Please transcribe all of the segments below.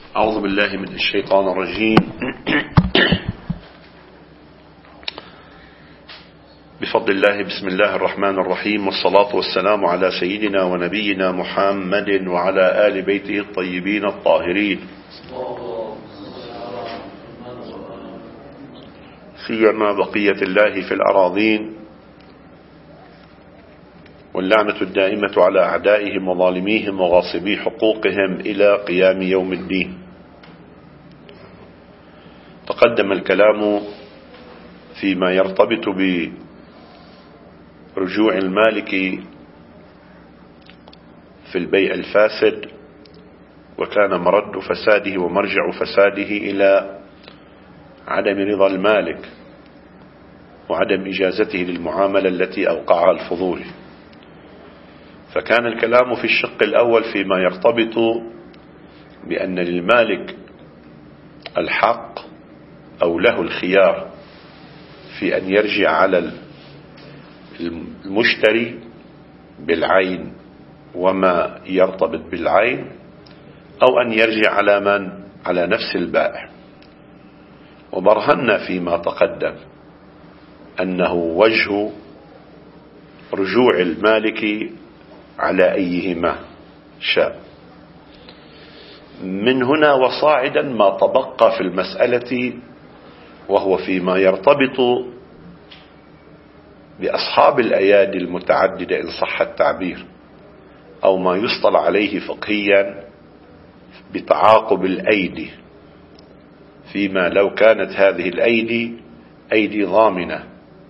أعوذ بالله من الشيطان الرجيم. بفضل الله، بسم الله الرحمن الرحيم، والصلاة والسلام على سيدنا ونبينا محمد وعلى آل بيته الطيبين الطاهرين، سيما بقية الله في الأراضين، واللعنة الدائمة على أعدائهم وظالميهم وغاصبي حقوقهم إلى قيام يوم الدين. تقدم الكلام فيما يرتبط برجوع المالك في البيع الفاسد، وكان مرد فساده ومرجع فساده إلى عدم رضا المالك وعدم إجازته للمعاملة التي أوقعها الفضولي. فكان الكلام في الشق الأول فيما يرتبط بأن للمالك الحق أو له الخيار في أن يرجع على المشتري بالعين وما يرتبط بالعين، أو أن يرجع على نفس البائع. وبرهنا فيما تقدم أنه وجه رجوع المالك على أيهما شاء. من هنا وصاعدا ما تبقى في المسألة، وهو فيما يرتبط بأصحاب الأيادي المتعددة إن صح التعبير، أو ما يصطلح عليه فقهيا بتعاقب الأيدي، فيما لو كانت هذه الأيدي أيدي ضامنة،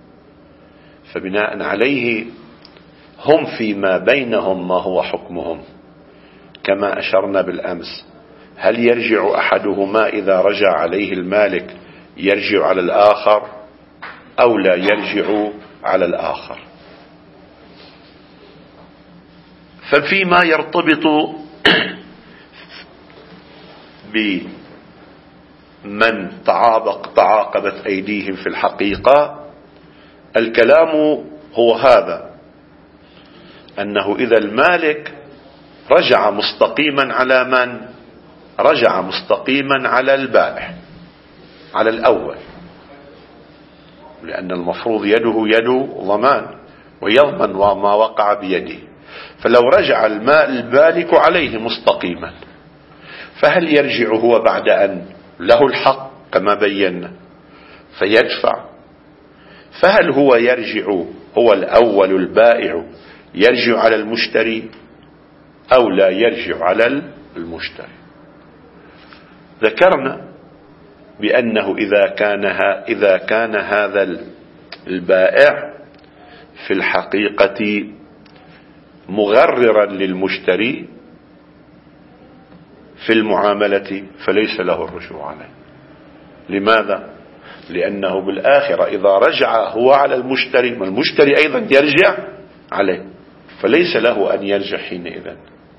فبناء عليه هم فيما بينهم ما هو حكمهم. كما أشرنا بالأمس، هل يرجع أحدهما إذا رجع عليه المالك يرجع على الآخر أو لا يرجع على الآخر؟ ففيما يرتبط بمن تعاقبت أيديهم في الحقيقة، الكلام هو هذا، أنه إذا المالك رجع مستقيما على من؟ رجع مستقيما على البائع، على الأول، لأن المفروض يده يد ضمان ويضمن ما وقع بيده. فلو رجع المالك عليه مستقيما، فهل يرجع هو بعد أن له الحق كما بينا فيدفع؟ فهل هو يرجع، هو الأول البائع يرجع على المشتري أو لا يرجع على المشتري؟ ذكرنا بأنه إذا كان هذا البائع في الحقيقة مغررا للمشتري في المعاملة فليس له الرجوع عليه. لماذا؟ لأنه بالآخرة إذا رجع هو على المشتري، والمشتري أيضا يرجع عليه، فليس له أن يرجع حينئذ.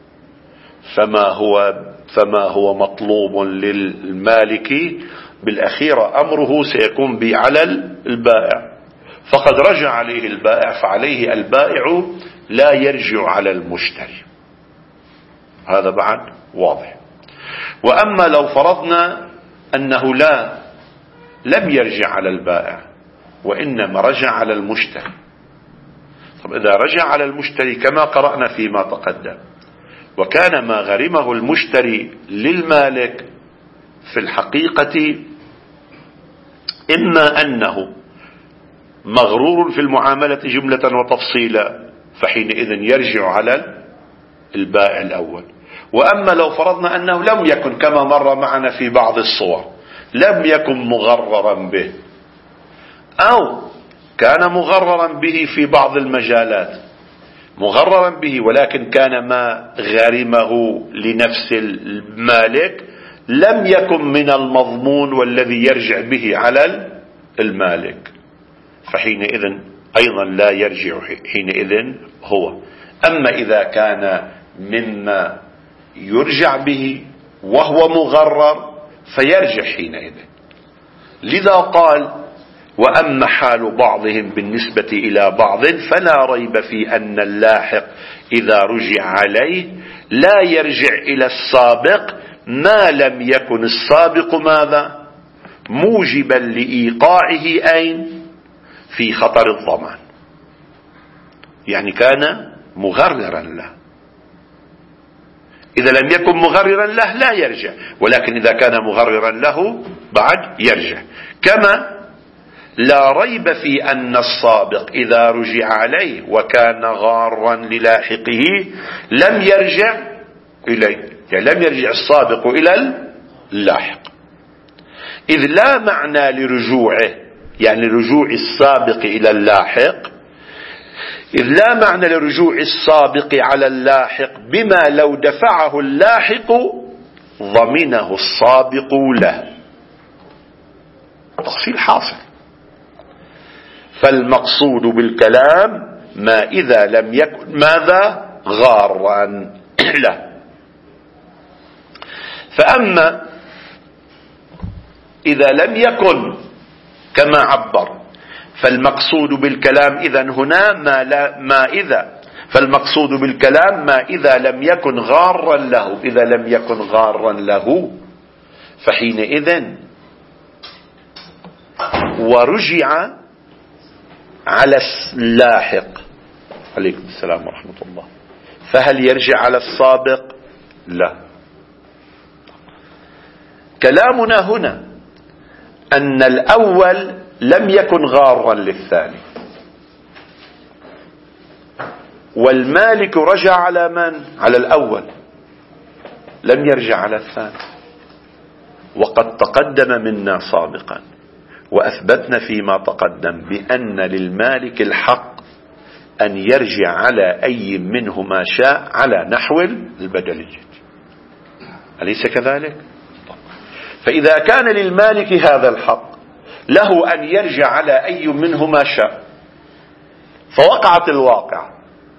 فما هو مطلوب للمالك بالأخيرة أمره سيكون على البائع، فقد رجع عليه البائع، فعليه البائع لا يرجع على المشتري. هذا بعد واضح. وأما لو فرضنا أنه لم يرجع على البائع وإنما رجع على المشتري، طب إذا رجع على المشتري كما قرأنا فيما تقدم، وكان ما غرمه المشتري للمالك في الحقيقة إما أنه مغرور في المعاملة جملة وتفصيلا، فحينئذ يرجع على البائع الأول. وأما لو فرضنا أنه لم يكن كما مر معنا في بعض الصور، لم يكن مغررا به، أو كان مغررا به في بعض المجالات، مغررا به ولكن كان ما غرمه لنفس المالك لم يكن من المضمون والذي يرجع به على المالك، فحينئذ أيضا لا يرجع حينئذ هو. أما إذا كان مما يرجع به وهو مغرر فيرجع حينئذ. لذا قال: وأما حال بعضهم بالنسبة إلى بعض فلا ريب في أن اللاحق إذا رجع عليه لا يرجع إلى السابق ما لم يكن السابق ماذا؟ موجبا لإيقاعه أين؟ في خطر الضمان، يعني كان مغررا له. إذا لم يكن مغررا له لا يرجع، ولكن إذا كان مغررا له بعد يرجع. كما لا ريب في أن السابق إذا رجع عليه وكان غارا للاحقه لم يرجع إليه، يعني لم يرجع السابق إلى اللاحق، إذ لا معنى لرجوعه، يعني رجوع السابق إلى اللاحق، إذ لا معنى لرجوع السابق على اللاحق بما لو دفعه اللاحق ضمنه السابق له. تفصيل حاصل. فالمقصود بالكلام ما إذا لم يكن ماذا؟ غارا له. فأما إذا لم يكن كما عبر، فالمقصود بالكلام إذن هنا فالمقصود بالكلام ما إذا لم يكن غارا له. إذا لم يكن غارا له فحينئذ ورجع على اللاحق، عليكم السلام ورحمة الله، فهل يرجع على السابق؟ لا. كلامنا هنا أن الأول لم يكن غارا للثاني، والمالك رجع على من؟ على الأول، لم يرجع على الثاني. وقد تقدم منا سابقا وأثبتنا فيما تقدم بأن للمالك الحق أن يرجع على أي منهما شاء على نحو البدلية، أليس كذلك؟ فإذا كان للمالك هذا الحق له أن يرجع على أي منهما شاء، فوقعت الواقع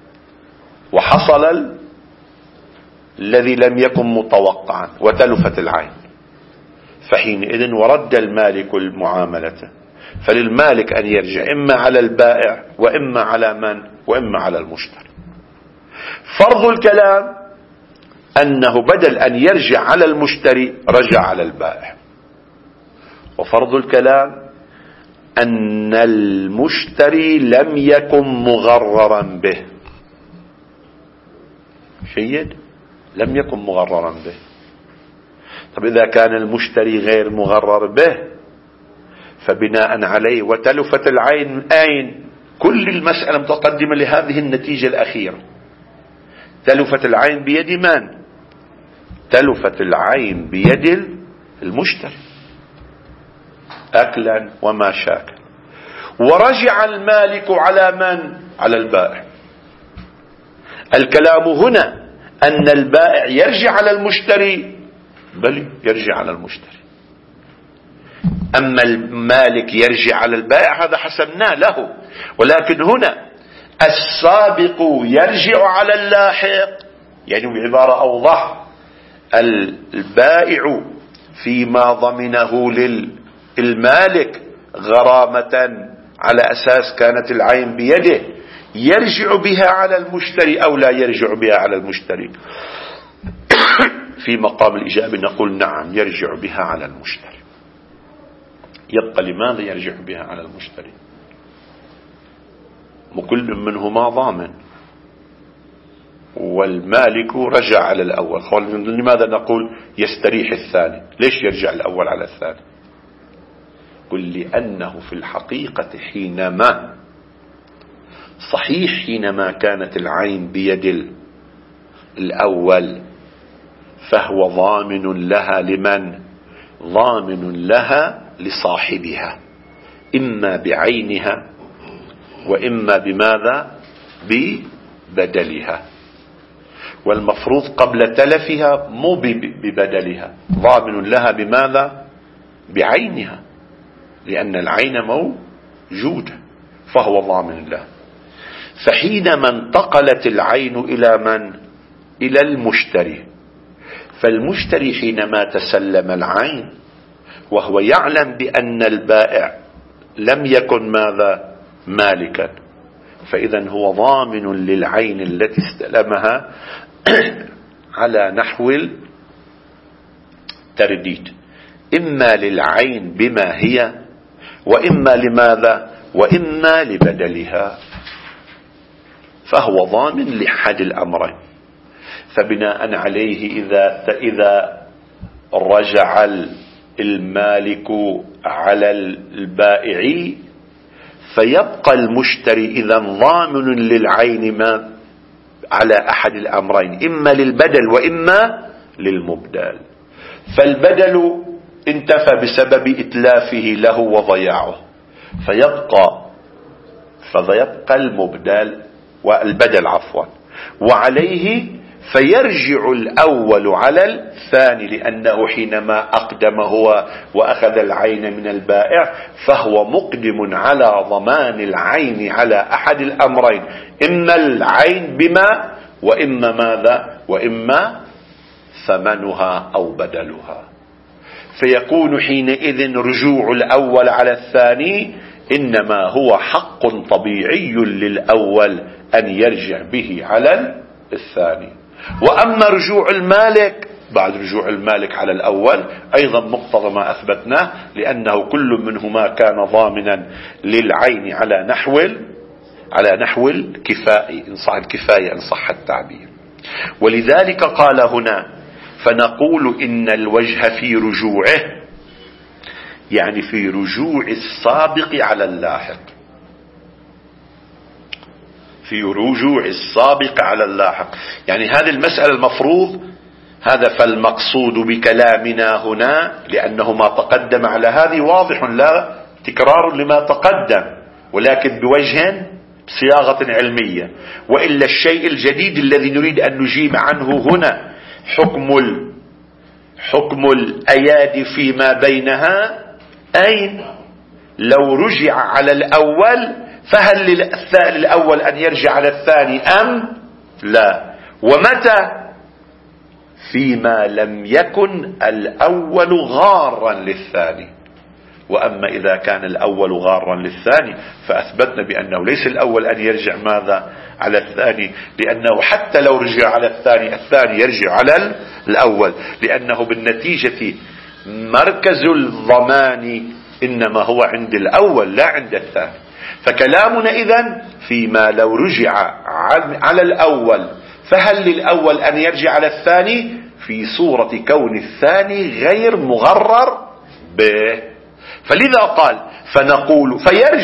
وحصل الذي لم يكن متوقعا وتلفت العين، فحينئذ ورد المالك المعاملة، فللمالك أن يرجع إما على البائع وإما على من؟ وإما على المشتري. فرض الكلام أنه بدل أن يرجع على المشتري رجع على البائع، وفرض الكلام أن المشتري لم يكن مغررا به. جيد، لم يكن مغررا به. طب إذا كان المشتري غير مغرر به فبناء عليه وتلفت العين أين؟ كل المسألة متقدمة لهذه النتيجة الأخيرة. تلفت العين بيد من؟ تلفت العين بيد المشتري أكلا وما شاكل. ورجع المالك على من؟ على البائع. الكلام هنا أن البائع يرجع على المشتري، بل يرجع على المشتري. أما المالك يرجع على البائع هذا حسبناه له، ولكن هنا السابق يرجع على اللاحق، يعني بعبارة أوضح البائع فيما ضمنه للمالك غرامة على أساس كانت العين بيده يرجع بها على المشتري أو لا يرجع بها على المشتري. في مقام الإجابة نقول نعم يرجع بها على المشتري. يبقى لماذا يرجع بها على المشتري؟ وكل منهما ضامن، والمالك رجع على الأول. لماذا نقول يستريح الثاني؟ ليش يرجع الأول على الثاني؟ قل لأنه في الحقيقة حينما صحيح حينما كانت العين بيد الأول فهو ضامن لها لمن؟ ضامن لها لصاحبها، إما بعينها وإما بماذا؟ ببدلها. والمفروض قبل تلفها مو ببدلها، ضامن لها بماذا؟ بعينها، لأن العين موجودة فهو ضامن لها. فحينما انتقلت العين إلى من؟ إلى المشتري، فالمشتري حينما تسلم العين وهو يعلم بأن البائع لم يكن ماذا؟ مالكا، فإذا هو ضامن للعين التي استلمها على نحو ترديد، إما للعين بما هي، وإما لماذا، وإما لبدلها، فهو ضامن لأحد الأمرين. فبناء عليه إذا رجع المالك على البائع فيبقى المشتري إذا ضامن للعين ما على أحد الأمرين، إما للبدل وإما للمبدل. فالبدل انتفى بسبب إتلافه له وضياعه، فيبقى المبدل والبدل وعليه فيرجع الأول على الثاني، لأنه حينما أقدم هو وأخذ العين من البائع فهو مقدم على ضمان العين على أحد الأمرين، إما العين بما، وإما ماذا، وإما ثمنها أو بدلها. فيكون حينئذ رجوع الأول على الثاني إنما هو حق طبيعي للأول أن يرجع به على الثاني. وأما رجوع المالك بعد رجوع المالك على الأول أيضا مقتضى ما أثبتناه، لأنه كل منهما كان ضامنا للعين على نحو الكفاية إن صح التعبير. ولذلك قال هنا فنقول إن الوجه في رجوعه، يعني في رجوع السابق على اللاحق، في رجوع السابق على اللاحق. يعني هذه المسألة المفروض هذا، فالمقصود بكلامنا هنا لأنه ما تقدم على هذه واضح، لا تكرار لما تقدم، ولكن بوجه صياغة علمية. وإلا الشيء الجديد الذي نريد أن نجيب عنه هنا حكم الأيادي فيما بينها، أين لو رجع على الأول فهل للأول أن يرجع على الثاني أم لا؟ ومتى؟ فيما لم يكن الأول غارا للثاني. وأما إذا كان الأول غارا للثاني فأثبتنا بأنه ليس الأول أن يرجع ماذا على الثاني، لأنه حتى لو رجع على الثاني يرجع على الأول، لأنه بالنتيجة مركز الضمان إنما هو عند الأول لا عند الثاني. فكلامنا إذن فيما لو رجع على الأول فهل للأول أن يرجع على الثاني في صورة كون الثاني غير مغرر به. فلذا قال فنقول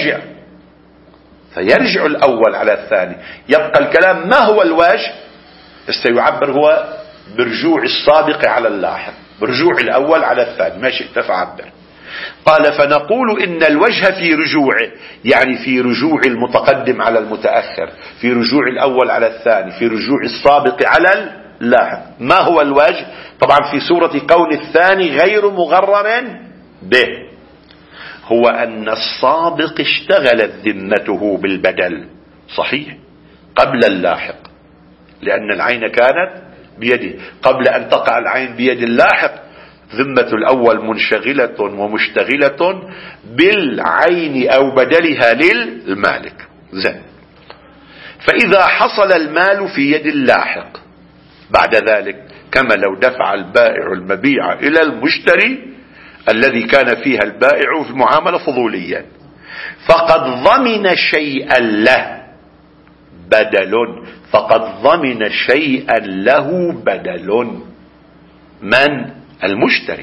فيرجع الأول على الثاني. يبقى الكلام ما هو الوجه؟ سيعبر هو برجوع السابق على اللاحق، برجوع الأول على الثاني، ما شئت فعبر. قال فنقول إن الوجه في رجوعه، يعني في رجوع المتقدم على المتأخر، في رجوع الأول على الثاني، في رجوع السابق على اللاحق. ما هو الوجه؟ طبعا في صورة كون الثاني غير مغرر به، هو أن السابق اشتغلت ذمته بالبدل صحيح قبل اللاحق، لأن العين كانت بيده. قبل أن تقع العين بيد اللاحق ذمة الأول منشغلة ومشتغلة بالعين أو بدلها للمالك. زين. فإذا حصل المال في يد اللاحق بعد ذلك، كما لو دفع البائع المبيع إلى المشتري الذي كان فيها البائع في المعاملة فضوليا، فقد ضمن شيئا له بدل، فقد ضمن شيئا له بدل من؟ المشتري.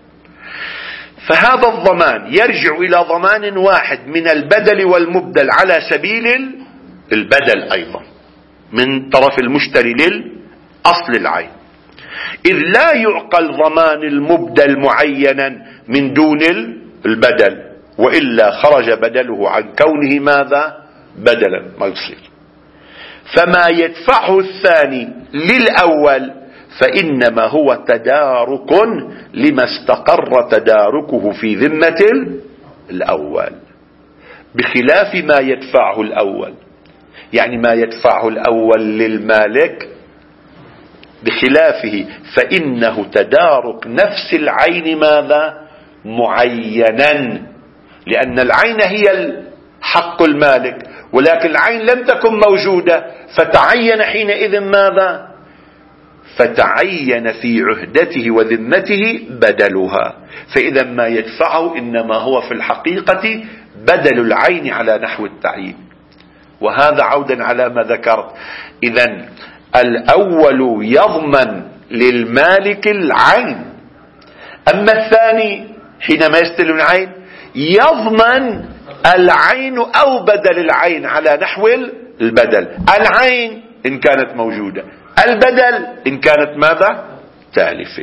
فهذا الضمان يرجع إلى ضمان واحد من البدل والمبدل على سبيل البدل أيضا من طرف المشتري للأصل العين، إذ لا يعقل ضمان المبدل معينا من دون البدل، وإلا خرج بدله عن كونه ماذا؟ بدلا، ما يصير. فما يدفعه الثاني للأول فإنما هو تدارك لما استقر تداركه في ذمة الأول، بخلاف ما يدفعه الأول. يعني ما يدفعه الأول للمالك بخلافه فإنه تدارك نفس العين ماذا؟ معينا، لأن العين هي حق المالك، ولكن العين لم تكن موجودة فتعين حينئذ ماذا؟ فتعين في عهدته وذمته بدلها، فإذا ما يدفعه إنما هو في الحقيقة بدل العين على نحو التعيين. وهذا عودا على ما ذكرت، إذن الأول يضمن للمالك العين، أما الثاني حينما يستلم العين يضمن العين أو بدل العين على نحو البدل، العين إن كانت موجودة، البدل إن كانت ماذا؟ تالفة.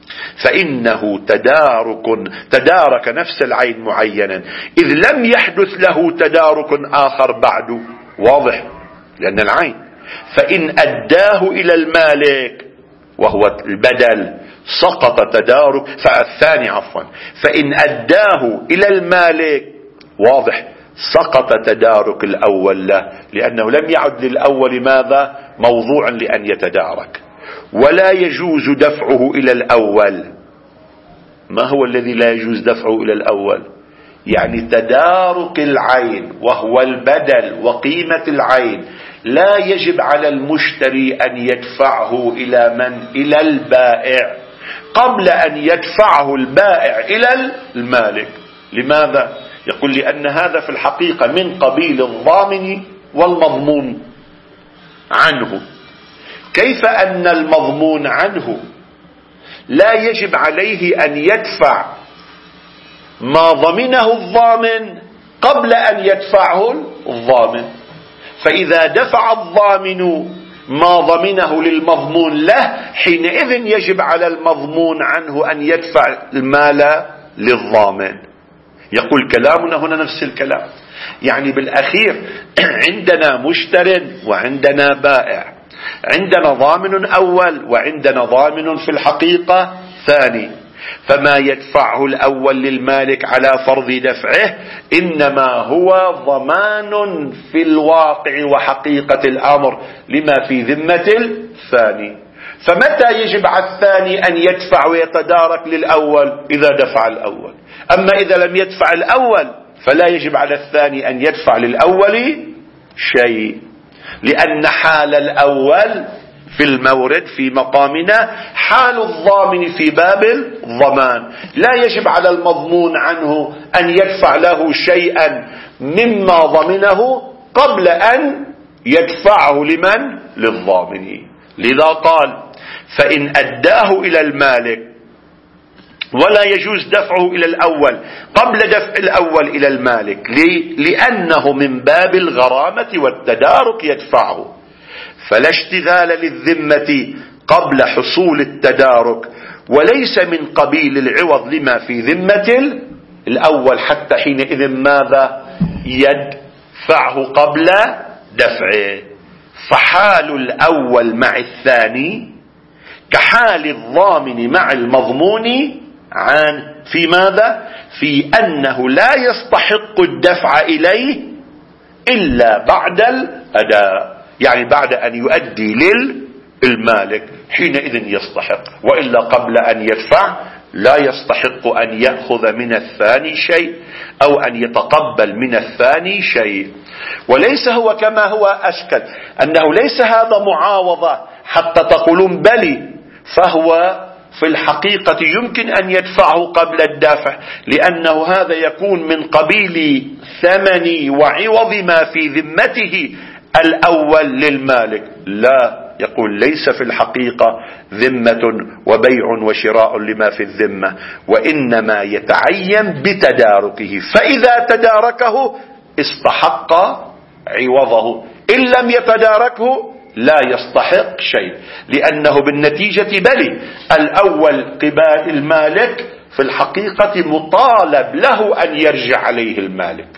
فإنه تدارك نفس العين معينا إذ لم يحدث له تدارك آخر بعد، واضح، لأن العين. فإن أداه إلى المالك وهو البدل سقط تدارك، فالثاني عفوا، فإن أداه إلى المالك واضح سقط تدارك الأول له، لأنه لم يعد للأول ماذا؟ موضوعا لأن يتدارك. ولا يجوز دفعه إلى الأول. ما هو الذي لا يجوز دفعه إلى الأول؟ يعني تدارك العين وهو البدل وقيمة العين لا يجب على المشتري أن يدفعه إلى من؟ إلى البائع قبل أن يدفعه البائع إلى المالك. لماذا؟ يقول لأن هذا في الحقيقة من قبيل الضامن والمضمون عنه. كيف أن المضمون عنه لا يجب عليه أن يدفع ما ضمنه الضامن قبل أن يدفعه الضامن؟ فإذا دفع الضامن ما ضمنه للمضمون له حينئذ يجب على المضمون عنه أن يدفع المال للضامن. يقول كلامنا هنا نفس الكلام، يعني بالأخير عندنا مشتر وعندنا بائع، عندنا ضامن أول وعندنا ضامن في الحقيقة ثاني، فما يدفعه الأول للمالك على فرض دفعه إنما هو ضمان في الواقع وحقيقة الأمر لما في ذمة الثاني. فمتى يجب على الثاني أن يدفع ويتدارك للأول؟ إذا دفع الأول. أما إذا لم يدفع الأول فلا يجب على الثاني أن يدفع للأول شيء، لأن حال الأول في المورد في مقامنا حال الضامن في باب الضمان، لا يجب على المضمون عنه أن يدفع له شيئا مما ضمنه قبل أن يدفعه لمن؟ للضامن. لذا قال فإن أداه إلى المالك ولا يجوز دفعه إلى الأول قبل دفع الأول إلى المالك، لأنه من باب الغرامة والتدارك يدفعه، فلا اشتغال للذمة قبل حصول التدارك، وليس من قبيل العوض لما في ذمة الأول، حتى حينئذ ماذا؟ يدفعه قبل دفعه. فحال الأول مع الثاني كحال الضامن مع المضمون عن في ماذا؟ في أنه لا يستحق الدفع إليه إلا بعد الأداء، يعني بعد أن يؤدي للمالك حينئذ يستحق، وإلا قبل أن يدفع لا يستحق أن يأخذ من الثاني شيء أو أن يتقبل من الثاني شيء. وليس هو كما هو أشكل أنه ليس هذا معاوضة حتى تقولون بلي، فهو في الحقيقة يمكن أن يدفعه قبل الدافع، لأنه هذا يكون من قبيل ثمن وعوض ما في ذمته الأول للمالك. لا، يقول ليس في الحقيقة ذمة وبيع وشراء لما في الذمة، وإنما يتعين بتداركه، فإذا تداركه استحق عوضه، إن لم يتداركه لا يستحق شيء، لأنه بالنتيجة بلي الأول قبال المالك في الحقيقة مطالب له أن يرجع عليه المالك،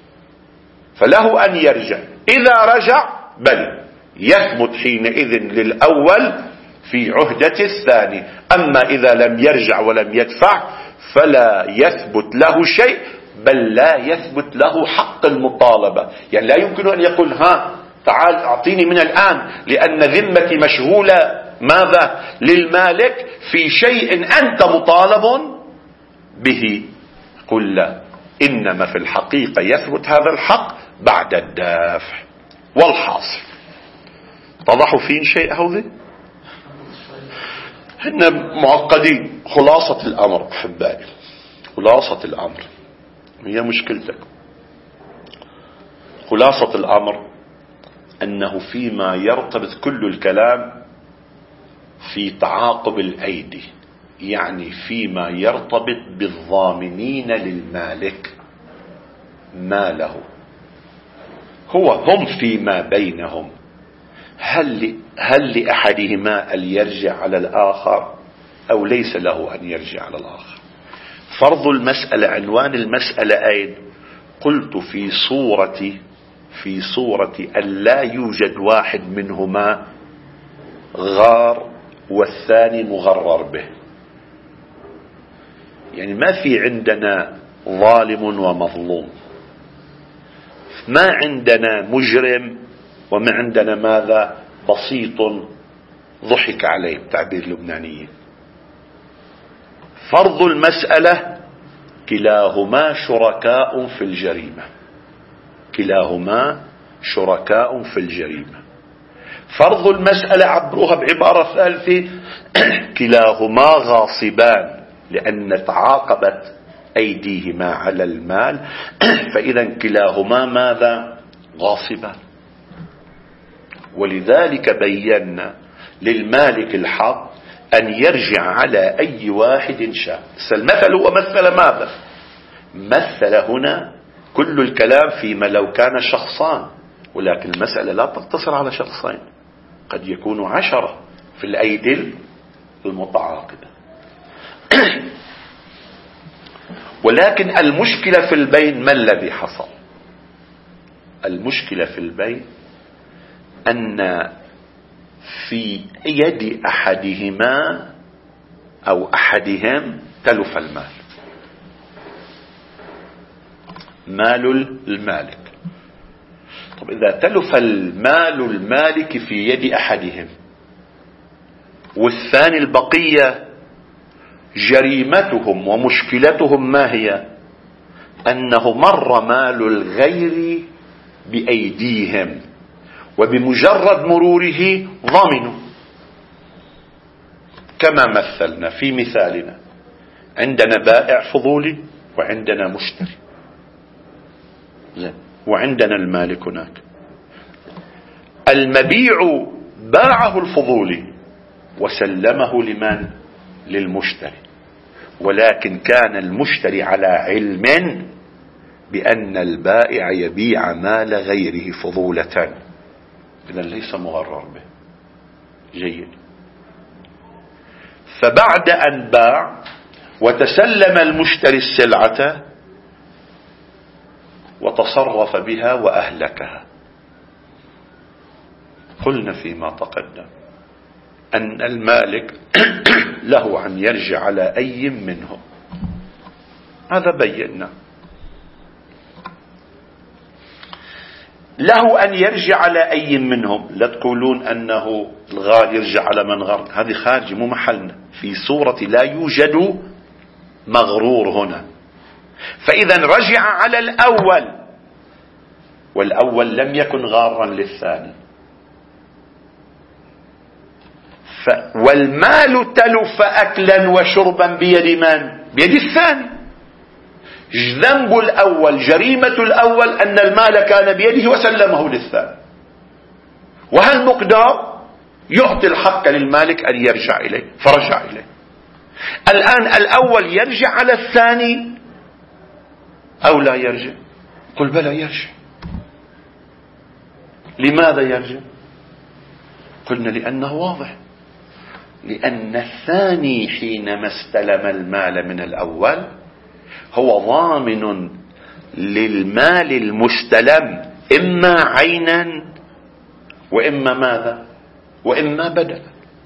فله أن يرجع، إذا رجع بلي يثبت حينئذ للأول في عهدة الثاني، أما إذا لم يرجع ولم يدفع فلا يثبت له شيء، بل لا يثبت له حق المطالبة. يعني لا يمكن أن يقول تعال أعطيني من الآن لأن ذمتي مشغولة ماذا؟ للمالك في شيء أنت مطالب به. قل لا، إنما في الحقيقة يثبت هذا الحق بعد الدافع. والحاصل اتضحوا فين شيء هذا؟ احنا معقدين. خلاصة الأمر أحبائي، خلاصة الأمر هي مشكلتك. خلاصة الأمر أنه فيما يرتبط كل الكلام في تعاقب الأيدي، يعني فيما يرتبط بالضامنين للمالك ماله، هم فيما بينهم، هل لأحدهما أن يرجع على الآخر أو ليس له أن يرجع على الآخر. فرض المسألة، عنوان المسألة أين؟ قلت في صورة أن لا يوجد واحد منهما غار والثاني مغرر به. يعني ما في عندنا ظالم ومظلوم، ما عندنا مجرم، وما عندنا ماذا؟ بسيط ضحك عليه بتعبير اللبنانيين. فرض المسألة كلاهما شركاء في الجريمة، كلاهما شركاء في الجريمة. فرض المسألة عبروها بعبارة ثالثة كلاهما غاصبان، لأن تعاقبت أيديهما على المال، فإذا كلاهما ماذا؟ غاصبان. ولذلك بينا للمالك الحق أن يرجع على أي واحد شاء. المثل هو مثل ماذا؟ مثل هنا كل الكلام فيما لو كان شخصان، ولكن المسألة لا تقتصر على شخصين، قد يكون 10 في الأيدي المتعاقدة. ولكن المشكلة في البين ما الذي حصل؟ المشكلة في البين أن في يد أحدهما أو أحدهم تلف المال، مال المالك. طب إذا تلف المال المالك في يد أحدهم والثاني البقية، جريمتهم ومشكلتهم ما هي؟ أنه مر مال الغير بأيديهم، وبمجرد مروره ضمنوا. كما مثلنا في مثالنا، عندنا بائع فضولي وعندنا مشتري، وعندنا المالك هناك. المبيع باعه الفضولي وسلمه لمن؟ للمشتري، ولكن كان المشتري على علم بأن البائع يبيع مال غيره فضولة، إذن ليس مغرر به. جيد. فبعد أن باع وتسلم المشتري السلعة وتصرف بها وأهلكها، قلنا فيما تقدم أن المالك له أن يرجع على أي منهم، هذا بينا. له أن يرجع على أي منهم، لا تقولون أنه الغار يرجع على من غر، هذه خارج مو محلنا، في صورة لا يوجد مغرور هنا. فإذا رجع على الأول، والأول لم يكن غارا للثاني، والمال تلف أكلا وشربا بيد من؟ بيد الثاني. ذنب الأول، جريمة الأول أن المال كان بيده وسلمه للثاني، وهالمقدار يعطي الحق للمالك أن يرجع إليه، فرجع إليه. الآن الأول يرجع على الثاني أو لا يرجع؟ قل بلى يرجع. لماذا يرجع؟ قلنا لأنه واضح، لأن الثاني حينما استلم المال من الأول هو ضامن للمال المستلم، إما عينا وإما ماذا؟ وإما بدلا.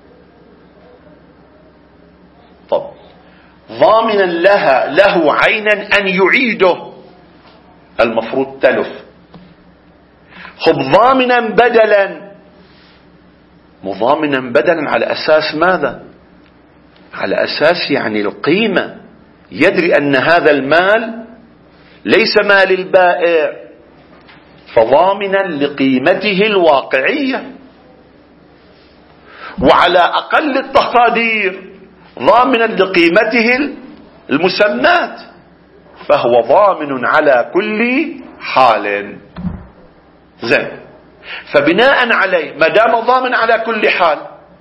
طب ضامنا له عينا أن يعيده، المفروض تلف. خب ضامنا بدلا، مضامنا بدلا على أساس ماذا؟ على أساس يعني القيمة، يدري أن هذا المال ليس مال البائع، فضامنا لقيمته الواقعية. وعلى أقل التقادير ضامنا لقيمته المسمات، فهو ضامن على كل حال. زين، فبناء عليه ما دام ضامن على كل حال،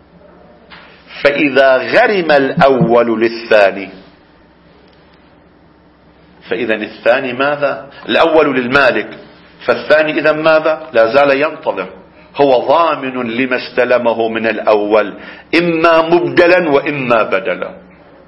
فإذا غرم الأول للثاني، فإذا الثاني ماذا؟ الأول للمالك، فالثاني إذا ماذا؟ لا زال ينتظر، هو ضامن لما استلمه من الأول، إما مبدلا وإما بدلا.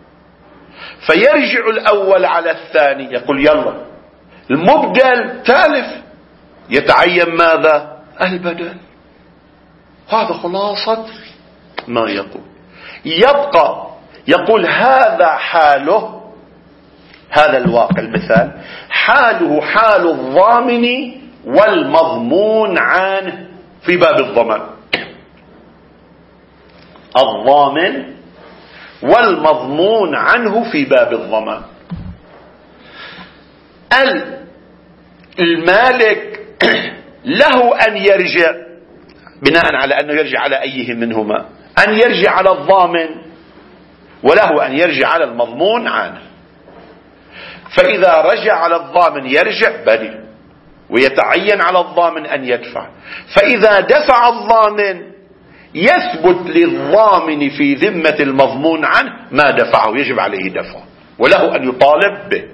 فيرجع الأول على الثاني يقول يلا المبدل تالف، يتعين ماذا؟ البدل. هذا خلاصة ما يقول. يبقى يقول هذا حاله، هذا الواقع المثال حاله حال الضامن والمضمون عنه في باب الضمان. الضامن والمضمون عنه في باب الضمان. المالك له أن يرجع بناء على أنه يرجع على أيه منهما، أن يرجع على الضامن، وله أن يرجع على المضمون عنه. فإذا رجع على الضامن يرجع بدل، ويتعين على الضامن أن يدفع. فإذا دفع الضامن يثبت للضامن في ذمة المضمون عنه ما دفعه، يجب عليه دفعه وله أن يطالب به.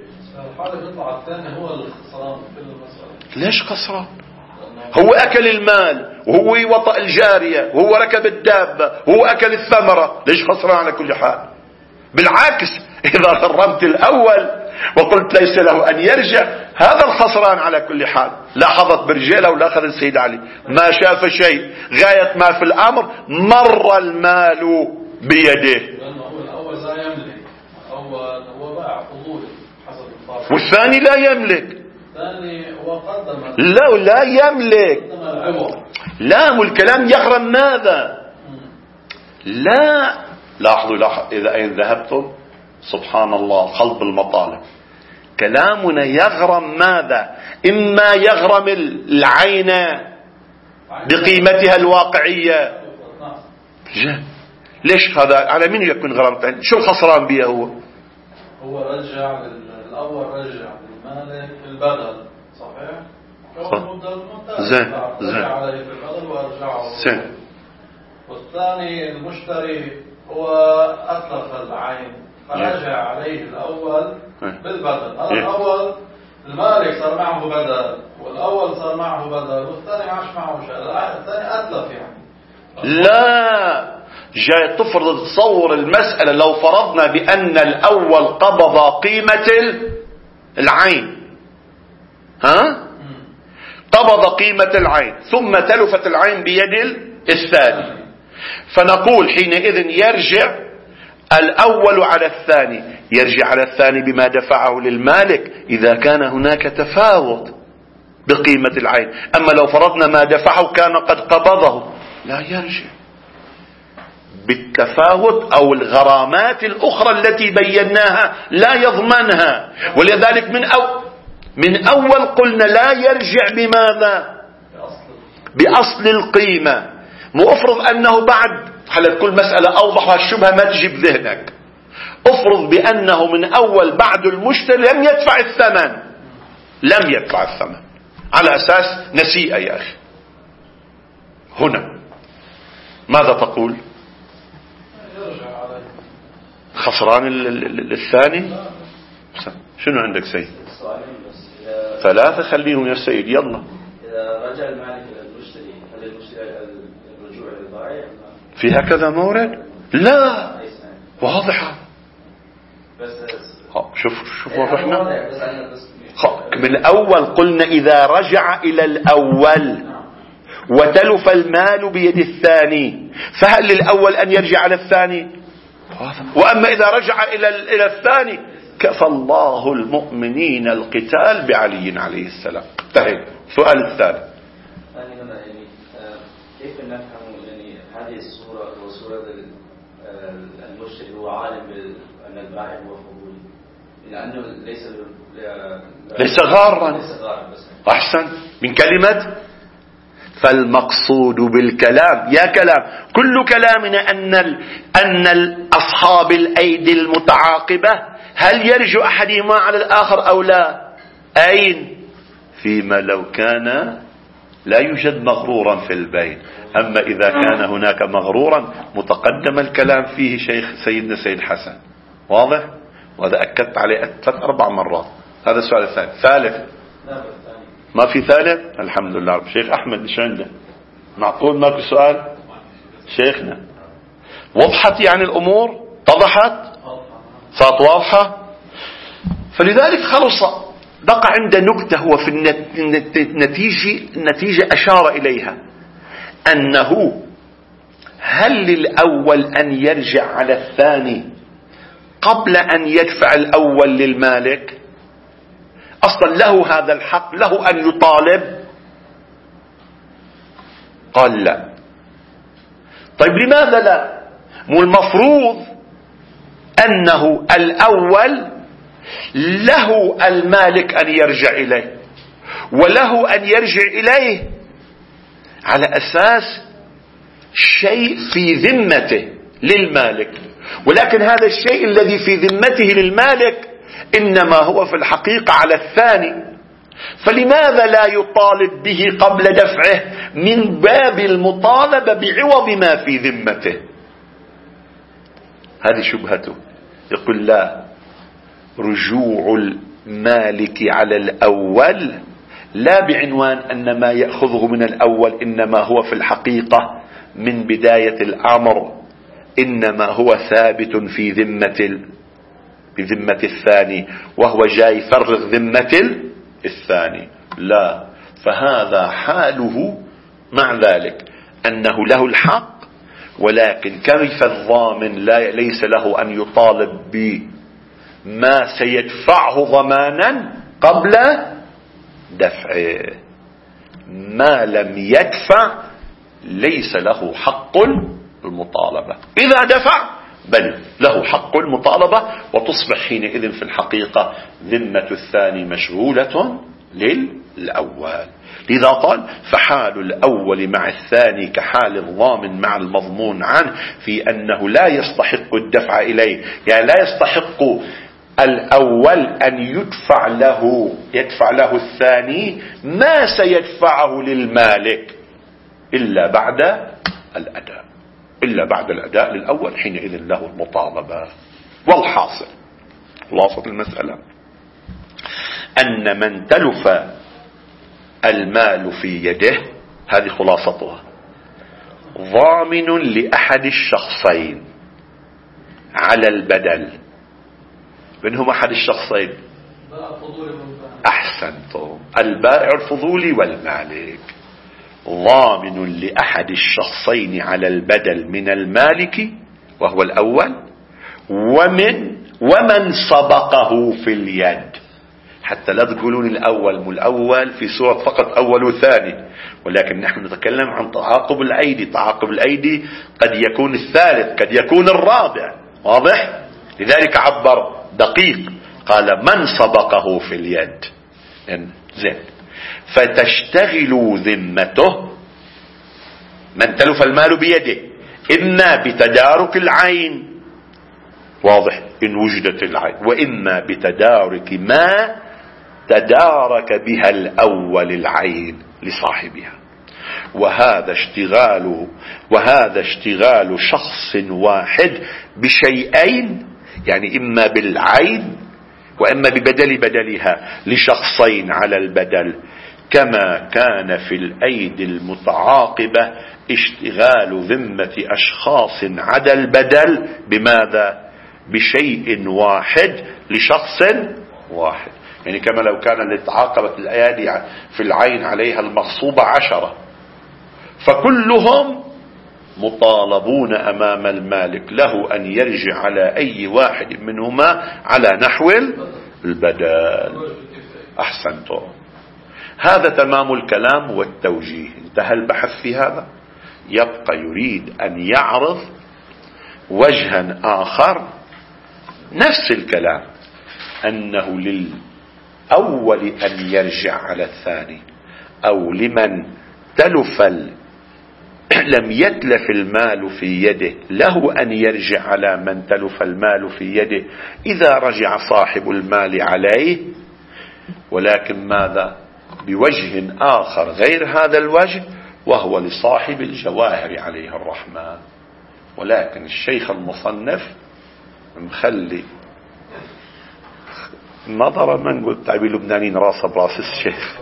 ليش خسران؟ هو أكل المال، وهو وطأ الجارية، وهو ركب الدابة، وهو أكل الثمرة، ليش خسران على كل حال؟ بالعكس، إذا غرمت الأول وقلت ليس له أن يرجع، هذا الخسران على كل حال. لاحظت برجيلة ولا أخذ السيد علي ما شاف شيء، غاية ما في الأمر مر المال بيده. الأول لا يملك، هو باع فضولي حسب الطابع، والثاني لا يملك. الثاني هو قدم لا يملك. لا، والكلام يغرم ماذا؟ لا، لاحظوا إذا أين ذهبتم سبحان الله خلط المطالب. كلامنا يغرم ماذا؟ إما يغرم العين بقيمتها الواقعية. ليش هذا على مين يكون غرامة؟ شو الخسران بيه؟ هو رجع الأول، رجع للمالك البدل، صحيح؟ زين عليه في البدل وارجعه. والثاني المشتري هو أتلف العين فرجع عليه الأول بالبدل. هذا الأول المالك صار معه بدل، والأول صار معه بدل، والثاني عاش معه شيء، الثاني أتلف يعني. لا، جاي تفرض تصور المسألة لو فرضنا بأن الأول قبض قيمة العين، قبض قيمة العين ثم تلفت العين بيد الثاني، فنقول حينئذ يرجع الأول على الثاني، يرجع على الثاني بما دفعه للمالك إذا كان هناك تفاوت بقيمة العين. أما لو فرضنا ما دفعه كان قد قبضه، لا يرجع بالتفاوت أو الغرامات الأخرى التي بيناها لا يضمنها. ولذلك من أول قلنا لا يرجع بماذا؟ بأصل القيمة. مفرض أنه بعد حلت كل مسألة أوضح الشبهة ما تجي بذهنك. افرض بأنه من أول بعد المشتري لم يدفع الثمن، لم يدفع الثمن على أساس نسيئة يا أخي، هنا ماذا تقول؟ خسران الثاني. شنو عندك سيد؟ ثلاثة خليهم يا سيد يلا. إذا رجع المالك إلى المشتري هل المشتري الرجوع للبائع؟ في هكذا مورد؟ لا، واضحة. شوف وضحنا من أول قلنا إذا رجع إلى الأول وتلف المال بيد الثاني، فهل للأول أن يرجع على الثاني؟ وأما إذا رجع إلى الثاني كفى الله المؤمنين القتال بعلي عليه السلام. انتهى. سؤال الثاني، كيف نفهم يعني هذه الصورة وصورة المشتري هو عالم بأن البائع هو فضولي، لأنه ليس غارا. أحسن من كلمة فالمقصود بالكلام يا كلام كل كلامنا أن أصحاب الأيدي المتعاقبة هل يرجع أحدهما على الآخر أو لا؟ أين؟ فيما لو كان لا يوجد مغرورا في البين. أما إذا كان هناك مغرورا متقدم الكلام فيه شيخ سيدنا سيد حسن. واضح؟ وهذا أكدت عليه 3-4 مرات. هذا السؤال الثاني. ثالث ما في ثالث؟ الحمد لله. شيخ أحمد إيش عنده؟ معقول ما في سؤال؟ شيخنا وضحت يعني الأمور؟ اتضحت؟ صارت واضحة؟ فلذلك خلص بقى عنده نكتة هو في النتيجة أشار إليها أنه هل للأول أن يرجع على الثاني قبل أن يدفع الأول للمالك؟ أصلا له هذا الحق، له أن يطالب. قال لا. طيب لماذا لا؟ مو المفروض أنه الأول له المالك أن يرجع إليه وله أن يرجع إليه على أساس شيء في ذمته للمالك، ولكن هذا الشيء الذي في ذمته للمالك إنما هو في الحقيقة على الثاني. فلماذا لا يطالب به قبل دفعه من باب المطالبة بعوض ما في ذمته؟ هذه شبهته. يقول لا، رجوع المالك على الأول لا بعنوان أن ما يأخذه من الأول إنما هو في الحقيقة من بداية الأمر إنما هو ثابت في بذمة الثاني، وهو جاي يفرغ ذمة الثاني. لا، فهذا حاله مع ذلك أنه له الحق، ولكن كيف الضامن ليس له أن يطالب بما سيدفعه ضمانا قبل دفعه. ما لم يدفع ليس له حق المطالبة. إذا دفع بل له حق المطالبة، وتصبح حينئذ في الحقيقة ذمة الثاني مشغولة للأول. لذا قال فحال الأول مع الثاني كحال الضامن مع المضمون عنه، في أنه لا يستحق الدفع إليه، يعني لا يستحق الأول أن يدفع له الثاني ما سيدفعه للمالك إلا بعد الأداء للأول، حينئذ له المطالبة. والحاصل خلاصة المسألة أن من تلف المال في يده، هذه خلاصتها، ضامن لأحد الشخصين على البدل. من هم أحد الشخصين؟ أحسنتم، البائع الفضولي والمالك. ضامن لأحد الشخصين على البدل من المالك وهو الأول، ومن سبقه في اليد. حتى لا تقولون الأول، مو الأول في سورة فقط أول وثاني، ولكن نحن نتكلم عن تعاقب الأيدي. تعاقب الأيدي قد يكون الثالث، قد يكون الرابع. واضح؟ لذلك عبر دقيق، قال من سبقه في اليد. زين، فتشتغل ذمته من تلف المال بيده إما بتدارك العين، واضح، إن وجدت العين، وإما بتدارك ما تدارك بها الأول العين لصاحبها. وهذا اشتغال شخص واحد بشيئين، يعني إما بالعين وإما بدلها لشخصين على البدل، كما كان في الأيدي المتعاقبة اشتغال ذمة أشخاص على البدل بماذا؟ بشيء واحد لشخص واحد. يعني كما لو كان اللي تعاقبت الأيادي في العين عليها المغصوبة 10، فكلهم مطالبون أمام المالك، له أن يرجع على أي واحد منهما على نحو البدل. أحسنتم، هذا تمام الكلام والتوجيه. انتهى البحث في هذا. يبقى يريد أن يعرض وجها آخر نفس الكلام، أنه للأول أن يرجع على الثاني، أو لمن لم يتلف المال في يده له أن يرجع على من تلف المال في يده إذا رجع صاحب المال عليه، ولكن ماذا؟ بوجه آخر غير هذا الوجه، وهو لصاحب الجواهر عليه الرحمة. ولكن الشيخ المصنف مخلي نظرا، ما نقول تعبير لبنانيين راسه براس الشيخ،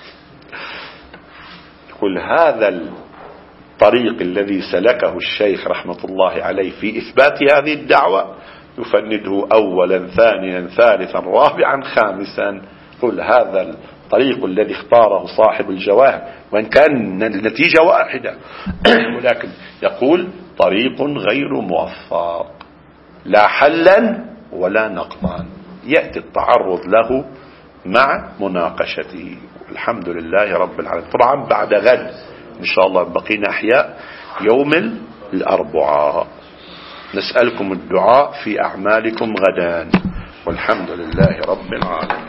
يقول هذا الطريق الذي سلكه الشيخ رحمة الله عليه في إثبات هذه الدعوة يفنده أولا ثانيا ثالثا رابعا خامسا. قل هذا الطريق الذي اختاره صاحب الجواهر، وإن كان النتيجة واحدة، ولكن يقول طريق غير موفق، لا حلا ولا نقضا، يأتي التعرض له مع مناقشته. الحمد لله رب العالمين. طبعا بعد غد إن شاء الله بقينا أحياء يوم الأربعاء، نسألكم الدعاء في أعمالكم غدا، والحمد لله رب العالمين.